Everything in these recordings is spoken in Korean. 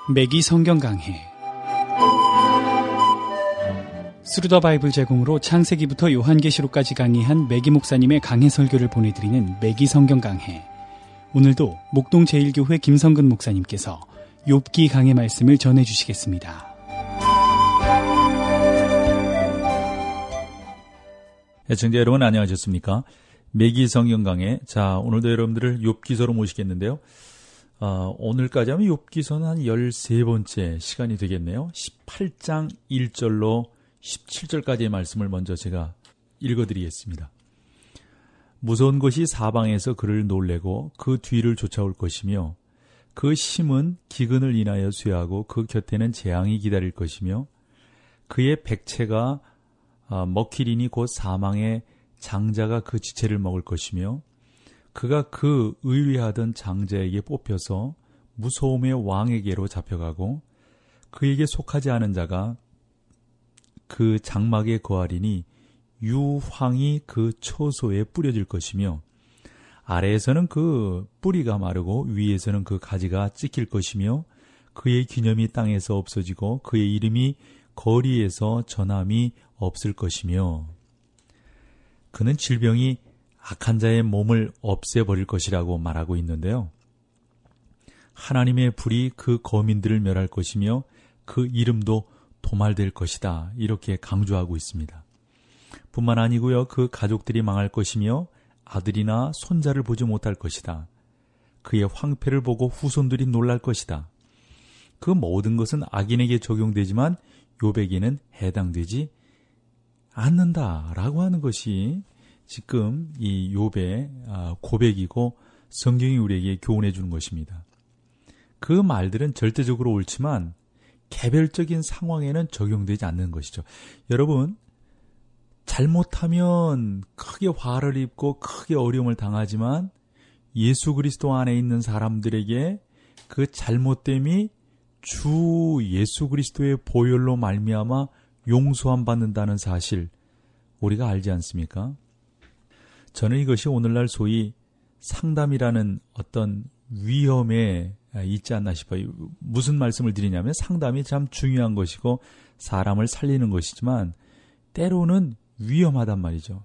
매기 성경 강해. 스루더 바이블 제공으로 창세기부터 요한계시록까지 강의한 매기 목사님의 강해 설교를 보내드리는 매기 성경 강해. 오늘도 목동 제1교회 김성근 목사님께서 욥기 강해 말씀을 전해주시겠습니다. 애청자 여러분 안녕하셨습니까? 매기 성경 강해. 자, 오늘도 여러분들을 욥기서로 모시겠는데요. 오늘까지 하면 욥기서는 한 13번째 시간이 되겠네요. 18장 1절로 17절까지의 말씀을 먼저 제가 읽어드리겠습니다. 무서운 것이 사방에서 그를 놀래고 그 뒤를 쫓아올 것이며 그 심은 기근을 인하여 쇠하고 그 곁에는 재앙이 기다릴 것이며 그의 백체가 먹히리니 곧 사망의 장자가 그 지체를 먹을 것이며 그가 그 의뢰하던 장자에게 뽑혀서 무서움의 왕에게로 잡혀가고 그에게 속하지 않은 자가 그 장막에 거하리니 유황이 그 초소에 뿌려질 것이며 아래에서는 그 뿌리가 마르고 위에서는 그 가지가 찢길 것이며 그의 기념이 땅에서 없어지고 그의 이름이 거리에서 전함이 없을 것이며 그는 질병이 악한 자의 몸을 없애버릴 것이라고 말하고 있는데요. 하나님의 불이 그 거민들을 멸할 것이며 그 이름도 도말될 것이다. 이렇게 강조하고 있습니다. 뿐만 아니고요. 그 가족들이 망할 것이며 아들이나 손자를 보지 못할 것이다. 그의 황폐를 보고 후손들이 놀랄 것이다. 그 모든 것은 악인에게 적용되지만 욥에게는 해당되지 않는다라고 하는 것이 지금 이 욥의 고백이고 성경이 우리에게 교훈해 주는 것입니다. 그 말들은 절대적으로 옳지만 개별적인 상황에는 적용되지 않는 것이죠. 여러분, 잘못하면 크게 화를 입고 크게 어려움을 당하지만 예수 그리스도 안에 있는 사람들에게 그 잘못됨이 주 예수 그리스도의 보혈로 말미암아 용서함 받는다는 사실 우리가 알지 않습니까? 저는 이것이 오늘날 소위 상담이라는 어떤 위험에 있지 않나 싶어요. 무슨 말씀을 드리냐면 상담이 참 중요한 것이고 사람을 살리는 것이지만 때로는 위험하단 말이죠.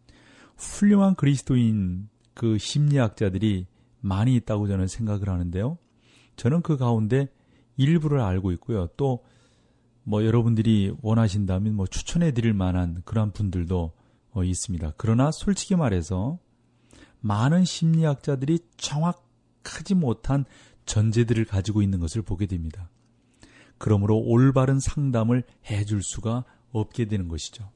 훌륭한 그리스도인 그 심리학자들이 많이 있다고 저는 생각을 하는데요. 저는 그 가운데 일부를 알고 있고요. 또 여러분들이 원하신다면 추천해 드릴 만한 그런 분들도 있습니다. 그러나 솔직히 말해서 많은 심리학자들이 정확하지 못한 전제들을 가지고 있는 것을 보게 됩니다. 그러므로 올바른 상담을 해줄 수가 없게 되는 것이죠.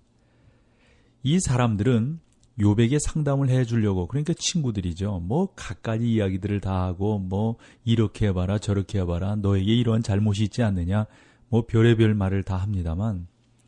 이 사람들은 욥에게 상담을 해주려고, 그러니까 친구들이죠. 갖가지 이야기들을 다 하고 이렇게 해봐라 저렇게 해봐라 너에게 이러한 잘못이 있지 않느냐 별의별 말을 다 합니다만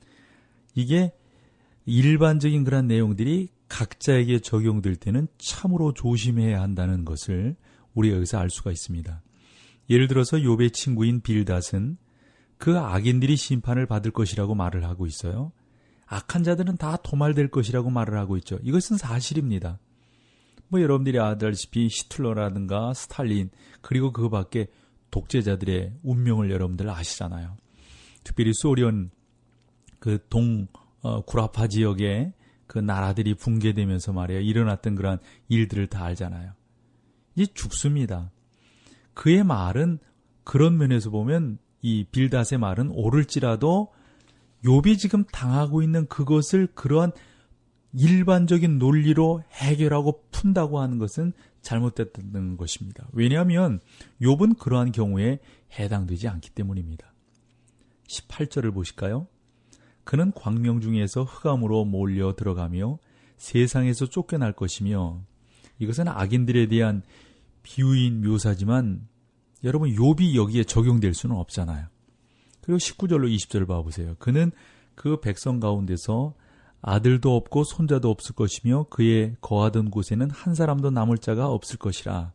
이게 일반적인 그런 내용들이 각자에게 적용될 때는 참으로 조심해야 한다는 것을 우리가 여기서 알 수가 있습니다. 예를 들어서 욥의 친구인 빌닷은 그 악인들이 심판을 받을 것이라고 말을 하고 있어요. 악한 자들은 다 도말될 것이라고 말을 하고 있죠. 이것은 사실입니다. 여러분들이 알다시피 히틀러라든가 스탈린 그리고 그 밖에 독재자들의 운명을 여러분들 아시잖아요. 특별히 소련 그 구라파 지역에 그 나라들이 붕괴되면서 말이에요. 일어났던 그런 일들을 다 알잖아요. 이제 죽습니다. 그의 말은 그런 면에서 보면 이 빌닷의 말은 옳을지라도 욥이 지금 당하고 있는 그것을 그러한 일반적인 논리로 해결하고 푼다고 하는 것은 잘못됐다는 것입니다. 왜냐하면 욥은 그러한 경우에 해당되지 않기 때문입니다. 18절을 보실까요? 그는 광명 중에서 흑암으로 몰려 들어가며 세상에서 쫓겨날 것이며 이것은 악인들에 대한 비유인 묘사지만 여러분 욥이 여기에 적용될 수는 없잖아요. 그리고 19절로 20절을 봐보세요. 그는 그 백성 가운데서 아들도 없고 손자도 없을 것이며 그의 거하던 곳에는 한 사람도 남을 자가 없을 것이라.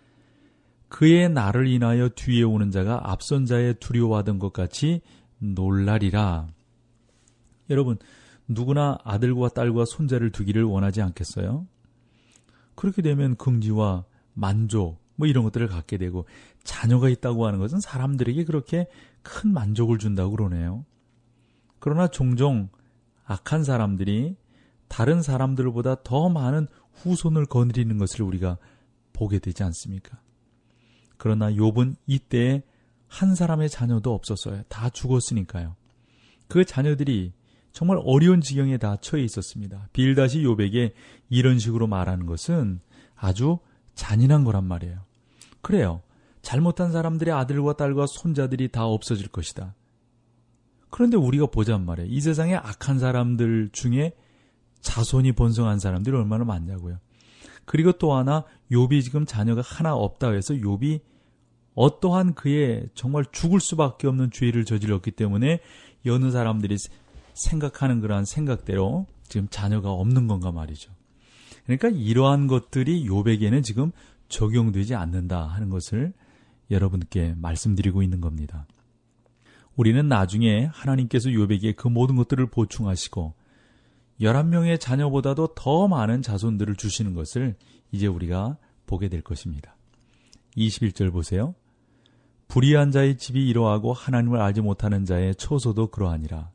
그의 날을 인하여 뒤에 오는 자가 앞선 자의 두려워하던 것 같이 놀라리라. 여러분, 누구나 아들과 딸과 손자를 두기를 원하지 않겠어요? 그렇게 되면 긍지와 만족, 뭐 이런 것들을 갖게 되고, 자녀가 있다고 하는 것은 사람들에게 그렇게 큰 만족을 준다고 그러네요. 그러나 종종 악한 사람들이 다른 사람들보다 더 많은 후손을 거느리는 것을 우리가 보게 되지 않습니까? 그러나 욥은 이때에 한 사람의 자녀도 없었어요. 다 죽었으니까요. 그 자녀들이 정말 어려운 지경에 다 처해 있었습니다. 빌닷이 욥에게 이런 식으로 말하는 것은 아주 잔인한 거란 말이에요. 그래요. 잘못한 사람들의 아들과 딸과 손자들이 다 없어질 것이다. 그런데 우리가 보자는 말이에요. 이 세상에 악한 사람들 중에 자손이 번성한 사람들이 얼마나 많냐고요. 그리고 또 하나, 욥이 지금 자녀가 하나 없다 해서 욥이 어떠한 그의 정말 죽을 수밖에 없는 죄를 저질렀기 때문에 여느 사람들이 생각하는 그러한 생각대로 지금 자녀가 없는 건가 말이죠. 그러니까 이러한 것들이 욥에게는 지금 적용되지 않는다 하는 것을 여러분께 말씀드리고 있는 겁니다. 우리는 나중에 하나님께서 욥에게 그 모든 것들을 보충하시고 11명의 자녀보다도 더 많은 자손들을 주시는 것을 이제 우리가 보게 될 것입니다. 21절 보세요. 불의한 자의 집이 이러하고 하나님을 알지 못하는 자의 처소도 그러하니라.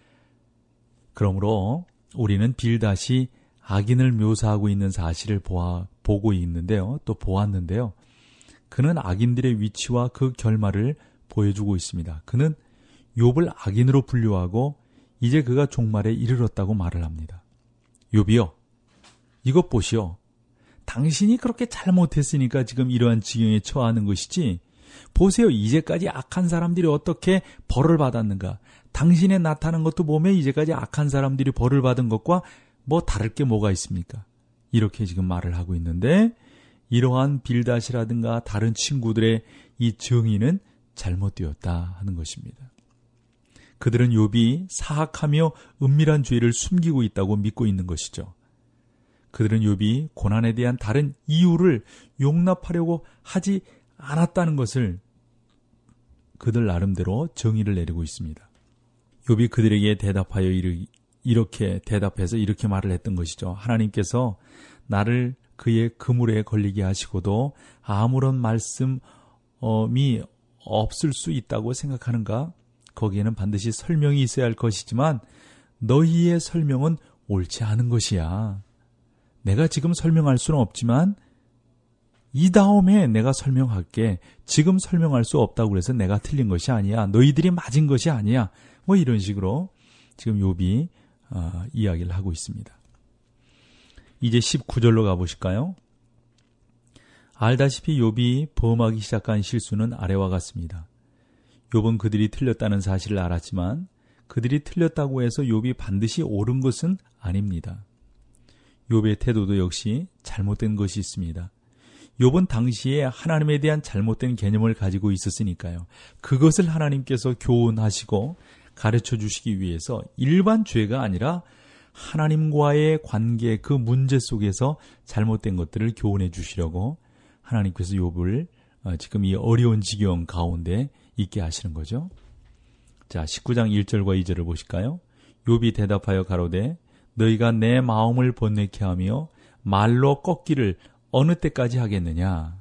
그러므로 우리는 빌닷이 악인을 묘사하고 있는 사실을 보고 있는데요. 또 보았는데요. 그는 악인들의 위치와 그 결말을 보여주고 있습니다. 그는 욥을 악인으로 분류하고 이제 그가 종말에 이르렀다고 말을 합니다. 욥이여, 이것 보시오. 당신이 그렇게 잘못했으니까 지금 이러한 지경에 처하는 것이지, 보세요. 이제까지 악한 사람들이 어떻게 벌을 받았는가. 당신의 나타난 것도 보면 이제까지 악한 사람들이 벌을 받은 것과 뭐 다를 게 뭐가 있습니까? 이렇게 지금 말을 하고 있는데, 이러한 빌닷이라든가 다른 친구들의 이 정의는 잘못되었다 하는 것입니다. 그들은 욥이 사악하며 은밀한 죄를 숨기고 있다고 믿고 있는 것이죠. 그들은 욥이 고난에 대한 다른 이유를 용납하려고 하지 않았다는 것을 그들 나름대로 정의를 내리고 있습니다. 욥이 그들에게 대답하여 이렇게 대답해서 이렇게 말을 했던 것이죠. 하나님께서 나를 그의 그물에 걸리게 하시고도 아무런 말씀이 없을 수 있다고 생각하는가? 거기에는 반드시 설명이 있어야 할 것이지만 너희의 설명은 옳지 않은 것이야. 내가 지금 설명할 수는 없지만 이 다음에 내가 설명할게. 지금 설명할 수 없다고 그래서 내가 틀린 것이 아니야. 너희들이 맞은 것이 아니야. 뭐 이런 식으로 지금 욥이 이야기를 하고 있습니다. 이제 19절로 가보실까요? 알다시피 욥이 범하기 시작한 실수는 아래와 같습니다. 욥은 그들이 틀렸다는 사실을 알았지만 그들이 틀렸다고 해서 욥이 반드시 옳은 것은 아닙니다. 욥의 태도도 역시 잘못된 것이 있습니다. 욥은 당시에 하나님에 대한 잘못된 개념을 가지고 있었으니까요. 그것을 하나님께서 교훈하시고 가르쳐 주시기 위해서 일반 죄가 아니라 하나님과의 관계, 그 문제 속에서 잘못된 것들을 교훈해 주시려고 하나님께서 욥을 지금 이 어려운 지경 가운데 있게 하시는 거죠. 자, 19장 1절과 2절을 보실까요? 욥이 대답하여 가로되 너희가 내 마음을 번뇌케 하며 말로 꺾기를 어느 때까지 하겠느냐.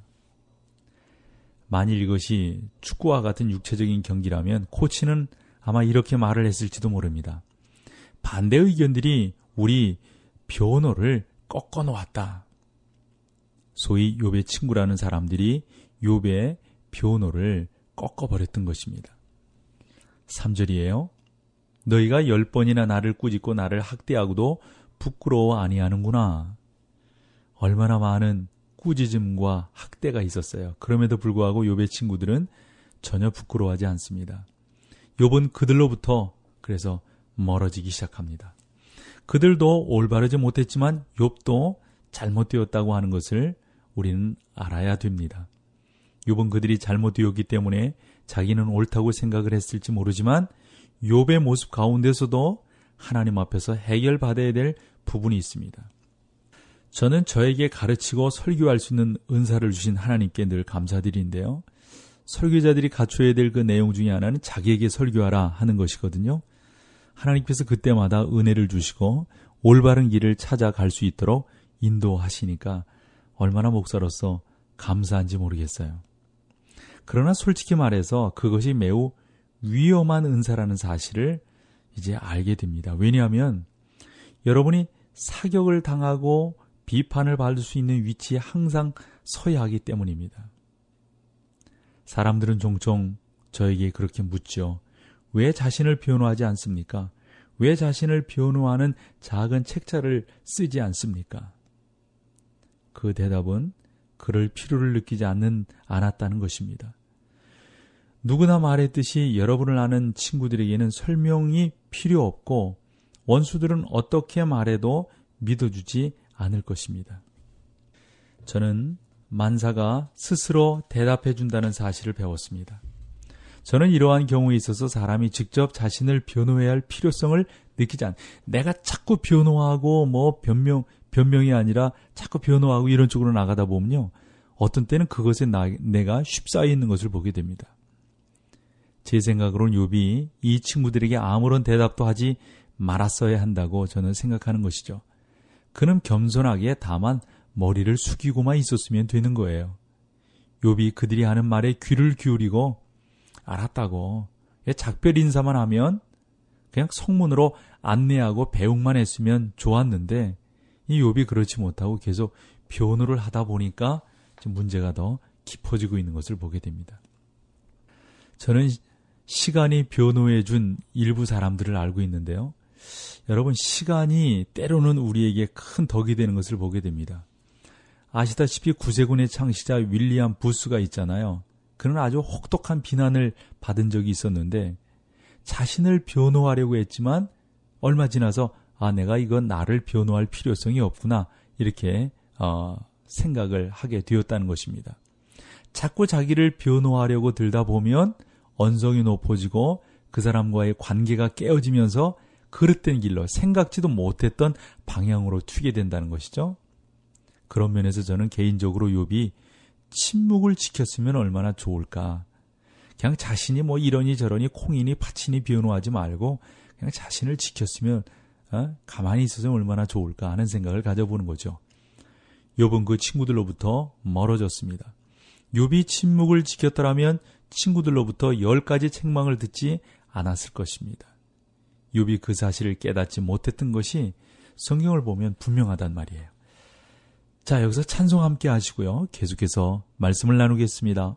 만일 이것이 축구와 같은 육체적인 경기라면 코치는 아마 이렇게 말을 했을지도 모릅니다. 반대 의견들이 우리 변호를 꺾어 놓았다. 소위 욥의 친구라는 사람들이 욥의 변호를 꺾어버렸던 것입니다. 3절이에요. 너희가 10번이나 나를 꾸짖고 나를 학대하고도 부끄러워 아니하는구나. 얼마나 많은 꾸짖음과 학대가 있었어요. 그럼에도 불구하고 욥의 친구들은 전혀 부끄러워하지 않습니다. 욥은 그들로부터 그래서 멀어지기 시작합니다. 그들도 올바르지 못했지만 욥도 잘못되었다고 하는 것을 우리는 알아야 됩니다. 욥은 그들이 잘못되었기 때문에 자기는 옳다고 생각을 했을지 모르지만 욥의 모습 가운데서도 하나님 앞에서 해결받아야 될 부분이 있습니다. 저는 저에게 가르치고 설교할 수 있는 은사를 주신 하나님께 늘 감사드리는데요. 설교자들이 갖춰야 될 그 내용 중에 하나는 자기에게 설교하라 하는 것이거든요. 하나님께서 그때마다 은혜를 주시고 올바른 길을 찾아갈 수 있도록 인도하시니까 얼마나 목사로서 감사한지 모르겠어요. 그러나 솔직히 말해서 그것이 매우 위험한 은사라는 사실을 이제 알게 됩니다. 왜냐하면 여러분이 사격을 당하고 비판을 받을 수 있는 위치에 항상 서야 하기 때문입니다. 사람들은 종종 저에게 그렇게 묻죠. 왜 자신을 변호하지 않습니까? 왜 자신을 변호하는 작은 책자를 쓰지 않습니까? 그 대답은 그럴 필요를 느끼지 않았다는 것입니다. 누구나 말했듯이 여러분을 아는 친구들에게는 설명이 필요 없고 원수들은 어떻게 말해도 믿어주지 않을 것입니다. 저는 만사가 스스로 대답해 준다는 사실을 배웠습니다. 저는 이러한 경우에 있어서 사람이 직접 자신을 변호해야 할 필요성을 느끼지 내가 자꾸 변호하고 변명이 아니라 자꾸 변호하고 이런 쪽으로 나가다 보면요. 어떤 때는 그것에 내가 휩싸여 있는 것을 보게 됩니다. 제 생각으로는 욥이 이 친구들에게 아무런 대답도 하지 말았어야 한다고 저는 생각하는 것이죠. 그는 겸손하게 다만 머리를 숙이고만 있었으면 되는 거예요. 욥이 그들이 하는 말에 귀를 기울이고 알았다고 작별 인사만 하면 그냥 성문으로 안내하고 배웅만 했으면 좋았는데 이 욥이 그렇지 못하고 계속 변호를 하다 보니까 문제가 더 깊어지고 있는 것을 보게 됩니다. 저는 시간이 변호해 준 일부 사람들을 알고 있는데요. 여러분, 시간이 때로는 우리에게 큰 덕이 되는 것을 보게 됩니다. 아시다시피 구세군의 창시자 윌리엄 부스가 있잖아요. 그는 아주 혹독한 비난을 받은 적이 있었는데 자신을 변호하려고 했지만 얼마 지나서 내가 이건 나를 변호할 필요성이 없구나 이렇게 생각을 하게 되었다는 것입니다. 자꾸 자기를 변호하려고 들다 보면 언성이 높아지고 그 사람과의 관계가 깨어지면서 그릇된 길로 생각지도 못했던 방향으로 튀게 된다는 것이죠. 그런 면에서 저는 개인적으로 욥이 침묵을 지켰으면 얼마나 좋을까. 그냥 자신이 이러니 저러니 콩이니 파치니 변호하지 말고 그냥 자신을 지켰으면 가만히 있었으면 얼마나 좋을까 하는 생각을 가져보는 거죠. 욥은 그 친구들로부터 멀어졌습니다. 욥이 침묵을 지켰더라면 친구들로부터 10가지 책망을 듣지 않았을 것입니다. 욥이 그 사실을 깨닫지 못했던 것이 성경을 보면 분명하단 말이에요. 자, 여기서 찬송 함께 하시고요. 계속해서 말씀을 나누겠습니다.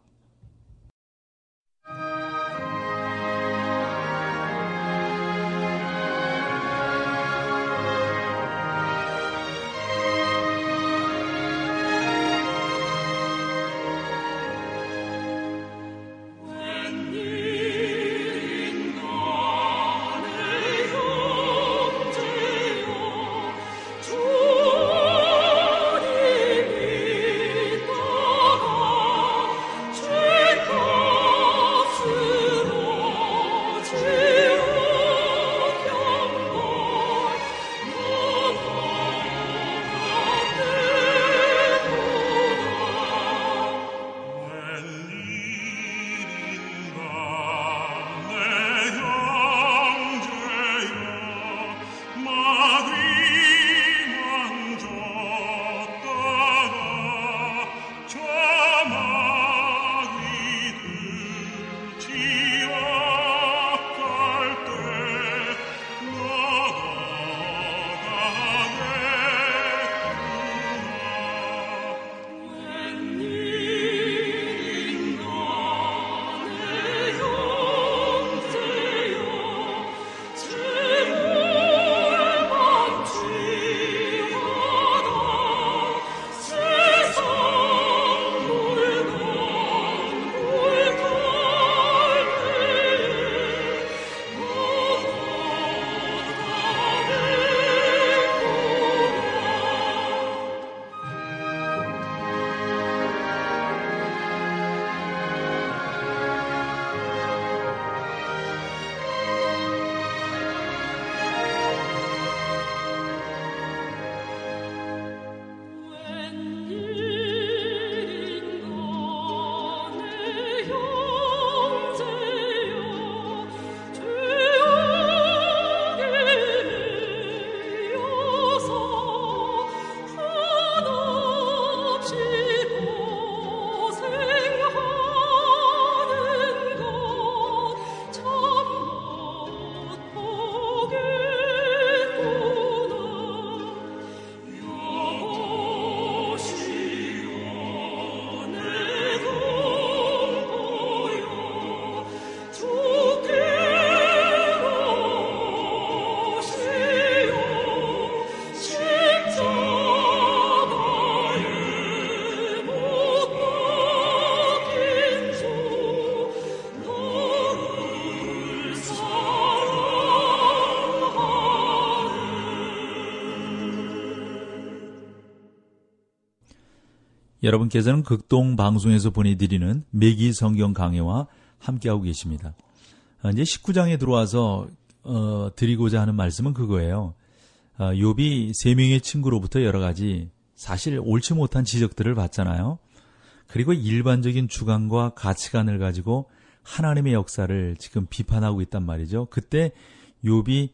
여러분께서는 극동 방송에서 보내드리는 매기 성경 강해와 함께하고 계십니다. 이제 19장에 들어와서 드리고자 하는 말씀은 그거예요. 욥이 3명의 친구로부터 여러 가지 사실 옳지 못한 지적들을 받잖아요. 그리고 일반적인 주관과 가치관을 가지고 하나님의 역사를 지금 비판하고 있단 말이죠. 그때 욥이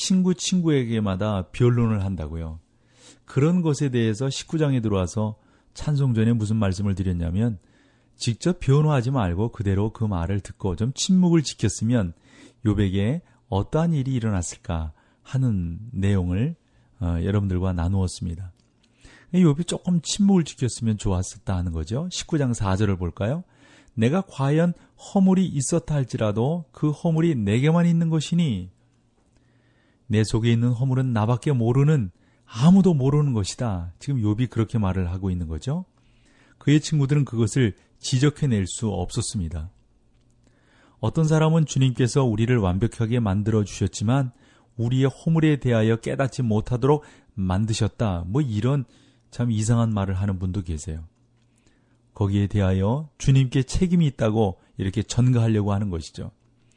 친구에게마다 변론을 한다고요. 그런 것에 대해서 19장에 들어와서 찬송 전에 무슨 말씀을 드렸냐면 직접 변호하지 말고 그대로 그 말을 듣고 좀 침묵을 지켰으면 욥에게 어떠한 일이 일어났을까 하는 내용을 여러분들과 나누었습니다. 욥이 조금 침묵을 지켰으면 좋았었다 하는 거죠. 19장 4절을 볼까요? 내가 과연 허물이 있었다 할지라도 그 허물이 내게만 있는 것이니 내 속에 있는 허물은 나밖에 모르는 아무도 모르는 것이다. 지금 욥이 그렇게 말을 하고 있는 거죠. 그의 친구들은 그것을 지적해낼 수 없었습니다. 어떤 사람은 주님께서 우리를 완벽하게 만들어 주셨지만 우리의 허물에 대하여 깨닫지 못하도록 만드셨다. 이런 참 이상한 말을 하는 분도 계세요. 거기에 대하여 주님께 책임이 있다고 이렇게 전가하려고 하는 것이죠.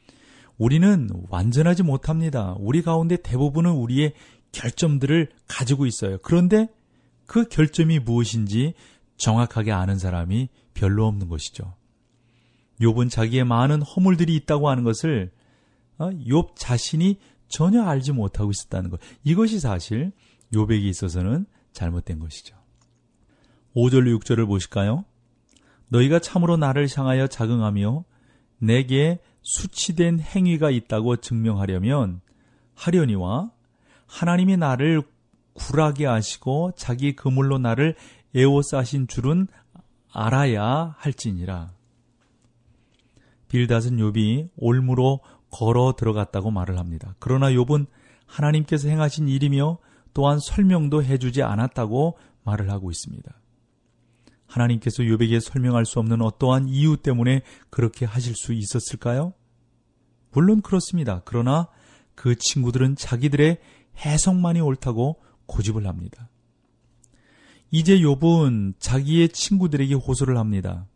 우리는 완전하지 못합니다. 우리 가운데 대부분은 우리의 결점들을 가지고 있어요. 그런데 그 결점이 무엇인지 정확하게 아는 사람이 별로 없는 것이죠. 욥은 자기의 많은 허물들이 있다고 하는 것을 욥 자신이 전혀 알지 못하고 있었다는 것. 이것이 사실 욥에게 있어서는 잘못된 것이죠. 5절 6절을 보실까요? 너희가 참으로 나를 향하여 자긍하며 내게 수치된 행위가 있다고 증명하려면 하려니와 하나님이 나를 굴하게 하시고 자기 그물로 나를 에워싸신 줄은 알아야 할지니라. 빌닷은 욥이 올무로 걸어 들어갔다고 말을 합니다. 그러나 욥은 하나님께서 행하신 일이며 또한 설명도 해주지 않았다고 말을 하고 있습니다. 하나님께서 욥에게 설명할 수 없는 어떠한 이유 때문에 그렇게 하실 수 있었을까요? 물론 그렇습니다. 그러나 그 친구들은 자기들의 해석만이 옳다고 고집을 합니다. 이제 욥은 자기의 친구들에게 호소를 합니다.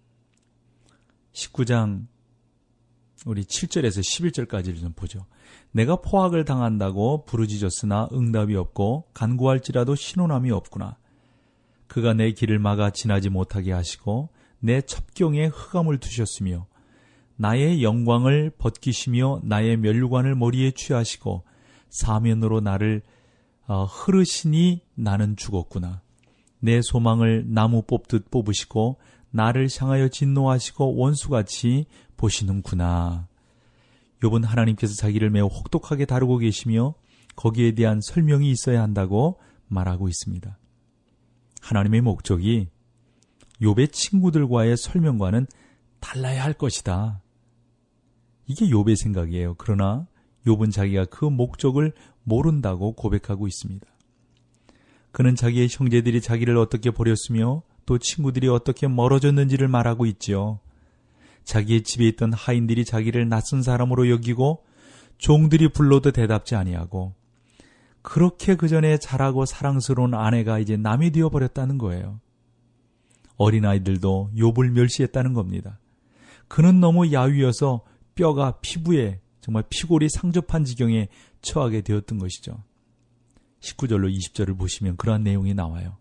19장 우리 7절에서 11절까지를 좀 보죠. 내가 포악을 당한다고 부르짖었으나 응답이 없고 간구할지라도 신원함이 없구나. 그가 내 길을 막아 지나지 못하게 하시고 내 첩경에 흑암을 두셨으며 나의 영광을 벗기시며 나의 면류관을 머리에 취하시고 사면으로 나를 흐르시니 나는 죽었구나. 내 소망을 나무 뽑듯 뽑으시고 나를 향하여 진노하시고 원수같이 보시는구나. 욥은 하나님께서 자기를 매우 혹독하게 다루고 계시며 거기에 대한 설명이 있어야 한다고 말하고 있습니다. 하나님의 목적이 욥의 친구들과의 설명과는 달라야 할 것이다. 이게 욥의 생각이에요. 그러나 욥은 자기가 그 목적을 모른다고 고백하고 있습니다. 그는 자기의 형제들이 자기를 어떻게 버렸으며 또 친구들이 어떻게 멀어졌는지를 말하고 있지요. 자기의 집에 있던 하인들이 자기를 낯선 사람으로 여기고 종들이 불러도 대답지 아니하고 그렇게 그전에 잘하고 사랑스러운 아내가 이제 남이 되어버렸다는 거예요. 어린아이들도 욥을 멸시했다는 겁니다. 그는 너무 야위어서 뼈가 피부에 정말 피골이 상접한 지경에 처하게 되었던 것이죠. 19절로 20절을 보시면 그러한 내용이 나와요.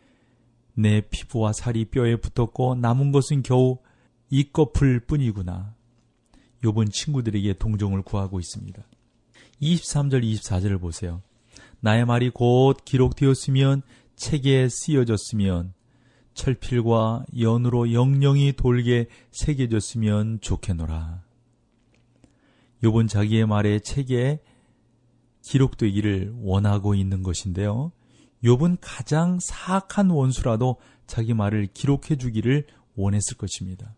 내 피부와 살이 뼈에 붙었고 남은 것은 겨우 이꺼풀 뿐이구나. 욥은 친구들에게 동정을 구하고 있습니다. 23절 24절을 보세요. 나의 말이 곧 기록되었으면 책에 쓰여졌으면 철필과 연으로 영영이 돌게 새겨졌으면 좋겠노라. 욥은 자기의 말에 책에 기록되기를 원하고 있는 것인데요. 욥은 가장 사악한 원수라도 자기 말을 기록해 주기를 원했을 것입니다.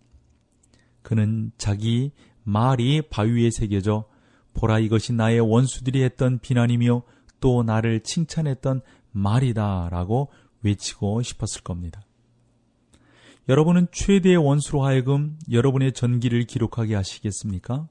그는 자기 말이 바위에 새겨져 보라 이것이 나의 원수들이 했던 비난이며 또 나를 칭찬했던 말이다 라고 외치고 싶었을 겁니다. 여러분은 최대의 원수로 하여금 여러분의 전기를 기록하게 하시겠습니까?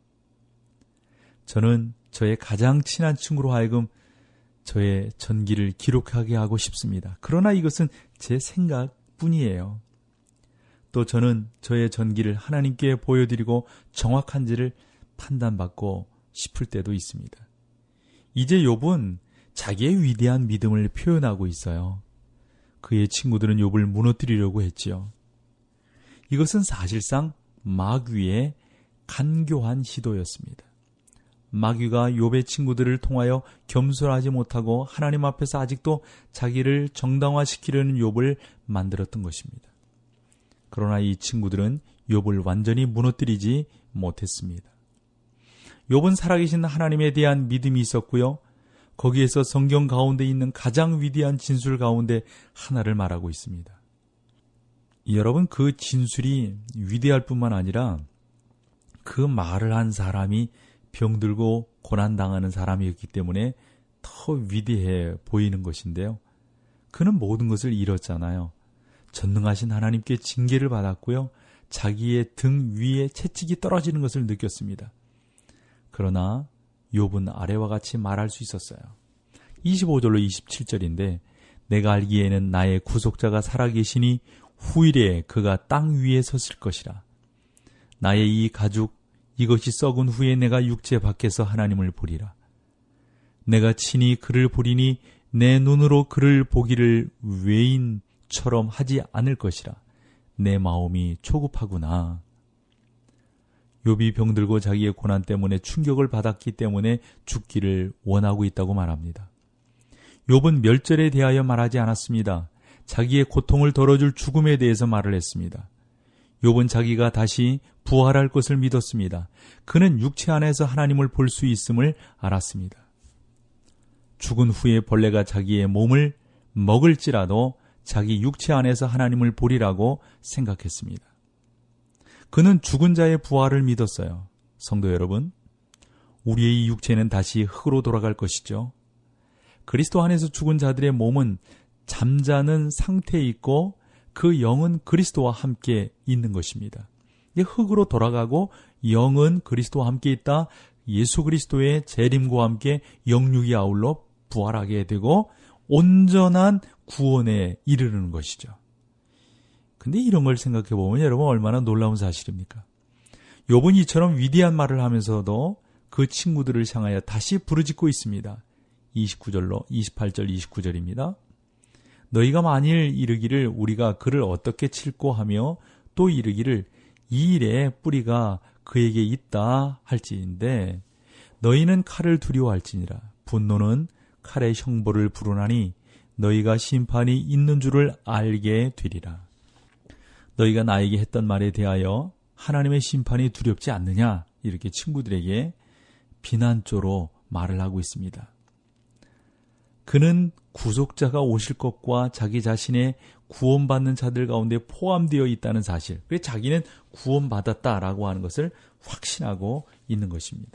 저는 저의 가장 친한 친구로 하여금 저의 전기를 기록하게 하고 싶습니다. 그러나 이것은 제 생각 뿐이에요. 또 저는 저의 전기를 하나님께 보여드리고 정확한지를 판단받고 싶을 때도 있습니다. 이제 욥은 자기의 위대한 믿음을 표현하고 있어요. 그의 친구들은 욥을 무너뜨리려고 했지요. 이것은 사실상 마귀의 간교한 시도였습니다. 마귀가 욥의 친구들을 통하여 겸손하지 못하고 하나님 앞에서 아직도 자기를 정당화시키려는 욥을 만들었던 것입니다. 그러나 이 친구들은 욥을 완전히 무너뜨리지 못했습니다. 욥은 살아계신 하나님에 대한 믿음이 있었고요. 거기에서 성경 가운데 있는 가장 위대한 진술 가운데 하나를 말하고 있습니다. 여러분, 그 진술이 위대할 뿐만 아니라 그 말을 한 사람이 병들고 고난당하는 사람이었기 때문에 더 위대해 보이는 것인데요. 그는 모든 것을 잃었잖아요. 전능하신 하나님께 징계를 받았고요. 자기의 등 위에 채찍이 떨어지는 것을 느꼈습니다. 그러나 욥은 아래와 같이 말할 수 있었어요. 25절로 27절인데 내가 알기에는 나의 구속자가 살아계시니 후일에 그가 땅 위에 섰을 것이라. 나의 이 가죽 이것이 썩은 후에 내가 육체 밖에서 하나님을 보리라. 내가 친히 그를 보리니 내 눈으로 그를 보기를 외인처럼 하지 않을 것이라. 내 마음이 초급하구나. 욥이 병들고 자기의 고난 때문에 충격을 받았기 때문에 죽기를 원하고 있다고 말합니다. 욥은 멸절에 대하여 말하지 않았습니다. 자기의 고통을 덜어줄 죽음에 대해서 말을 했습니다. 욥은 자기가 다시 부활할 것을 믿었습니다. 그는 육체 안에서 하나님을 볼 수 있음을 알았습니다. 죽은 후에 벌레가 자기의 몸을 먹을지라도 자기 육체 안에서 하나님을 보리라고 생각했습니다. 그는 죽은 자의 부활을 믿었어요. 성도 여러분, 우리의 이 육체는 다시 흙으로 돌아갈 것이죠. 그리스도 안에서 죽은 자들의 몸은 잠자는 상태에 있고 그 영은 그리스도와 함께 있는 것입니다. 흙으로 돌아가고 영은 그리스도와 함께 있다. 예수 그리스도의 재림과 함께 영육이 아울러 부활하게 되고 온전한 구원에 이르는 것이죠. 근데 이런 걸 생각해 보면 여러분 얼마나 놀라운 사실입니까? 욥은 이처럼 위대한 말을 하면서도 그 친구들을 향하여 다시 부르짖고 있습니다. 28절 29절입니다. 너희가 만일 이르기를 우리가 그를 어떻게 칠고 하며 또 이르기를 이 일에 뿌리가 그에게 있다 할지인데 너희는 칼을 두려워할지니라. 분노는 칼의 형벌을 부르나니 너희가 심판이 있는 줄을 알게 되리라. 너희가 나에게 했던 말에 대하여 하나님의 심판이 두렵지 않느냐? 이렇게 친구들에게 비난조로 말을 하고 있습니다. 그는 구속자가 오실 것과 자기 자신의 구원받는 자들 가운데 포함되어 있다는 사실, 그래서 자기는 구원받았다라고 하는 것을 확신하고 있는 것입니다.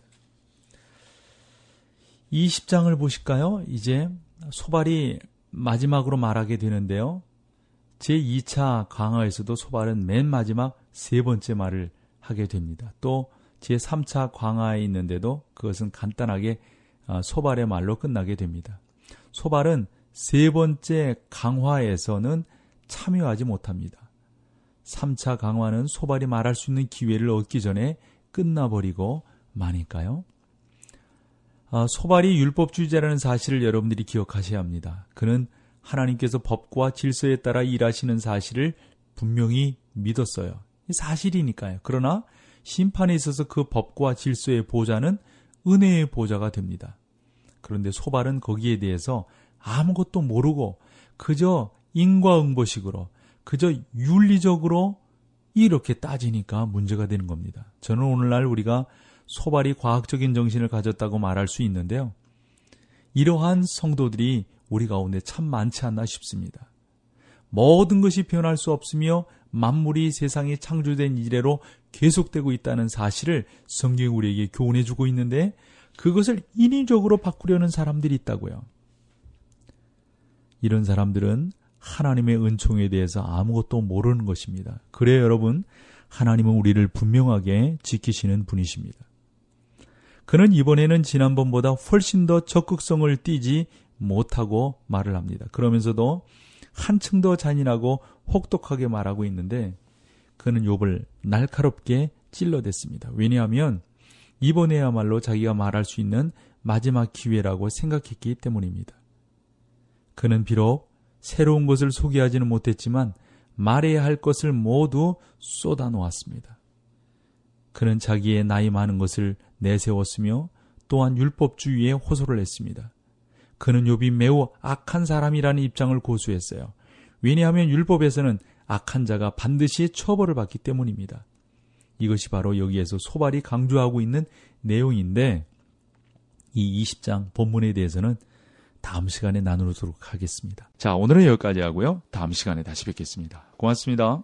이 10장을 보실까요? 이제 소발이 마지막으로 말하게 되는데요. 제2차 강화에서도 소발은 맨 마지막 세 번째 말을 하게 됩니다. 또 제3차 강화에 있는데도 그것은 간단하게 소발의 말로 끝나게 됩니다. 소발은 세 번째 강화에서는 참여하지 못합니다. 3차 강화는 소발이 말할 수 있는 기회를 얻기 전에 끝나버리고 마니까요. 소발이 율법주의자라는 사실을 여러분들이 기억하셔야 합니다. 그는 하나님께서 법과 질서에 따라 일하시는 사실을 분명히 믿었어요. 사실이니까요. 그러나 심판에 있어서 그 법과 질서의 보좌는 은혜의 보좌가 됩니다. 그런데 소발은 거기에 대해서 아무것도 모르고 그저 인과응보식으로 그저 윤리적으로 이렇게 따지니까 문제가 되는 겁니다. 저는 오늘날 우리가 소발이 과학적인 정신을 가졌다고 말할 수 있는데요. 이러한 성도들이 우리 가운데 참 많지 않나 싶습니다. 모든 것이 변할 수 없으며 만물이 세상이 창조된 이래로 계속되고 있다는 사실을 성경이 우리에게 교훈해 주고 있는데 그것을 인위적으로 바꾸려는 사람들이 있다고요. 이런 사람들은 하나님의 은총에 대해서 아무것도 모르는 것입니다. 그래요, 여러분. 하나님은 우리를 분명하게 지키시는 분이십니다. 그는 이번에는 지난번보다 훨씬 더 적극성을 띠지 못하고 말을 합니다. 그러면서도 한층 더 잔인하고 혹독하게 말하고 있는데 그는 욥을 날카롭게 찔러댔습니다. 왜냐하면 이번에야말로 자기가 말할 수 있는 마지막 기회라고 생각했기 때문입니다. 그는 비록 새로운 것을 소개하지는 못했지만 말해야 할 것을 모두 쏟아놓았습니다. 그는 자기의 나이 많은 것을 내세웠으며 또한 율법주의에 호소를 했습니다. 그는 욥이 매우 악한 사람이라는 입장을 고수했어요. 왜냐하면 율법에서는 악한 자가 반드시 처벌을 받기 때문입니다. 이것이 바로 여기에서 소발이 강조하고 있는 내용인데 이 20장 본문에 대해서는 다음 시간에 나누도록 하겠습니다. 자, 오늘은 여기까지 하고요. 다음 시간에 다시 뵙겠습니다. 고맙습니다.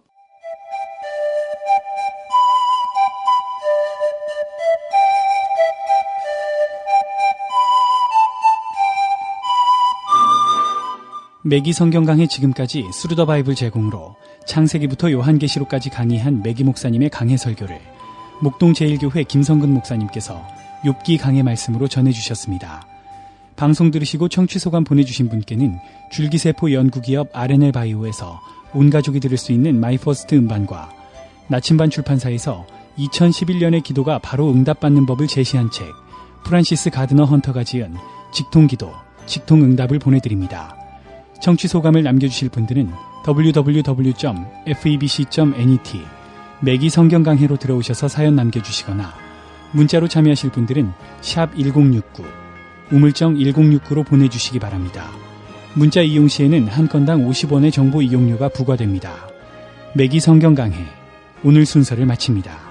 매기 성경 강해 지금까지 스루더 바이블 제공으로 창세기부터 요한계시록까지 강의한 매기 목사님의 강해 설교를 목동 제1교회 김성근 목사님께서 욥기 강해 말씀으로 전해주셨습니다. 방송 들으시고 청취 소감 보내주신 분께는 줄기세포 연구기업 R&L 바이오에서 온 가족이 들을 수 있는 마이퍼스트 음반과 나침반 출판사에서 2011년의 기도가 바로 응답받는 법을 제시한 책 프란시스 가드너 헌터가 지은 직통기도, 직통응답을 보내드립니다. 청취 소감을 남겨주실 분들은 www.febc.net 매기 성경 강해로 들어오셔서 사연 남겨주시거나 문자로 참여하실 분들은 샵 1069 우물정 1069로 보내주시기 바랍니다. 문자 이용 시에는 한 건당 50원의 정보 이용료가 부과됩니다. 매기 성경 강해 오늘 순서를 마칩니다.